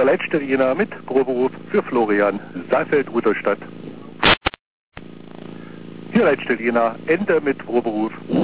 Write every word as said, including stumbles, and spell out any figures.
Hier Leitstelle Jena mit Proberuf für Florian, Saalfeld-Rudolstadt. Hier Leitstelle Jena, Ende mit Proberuf.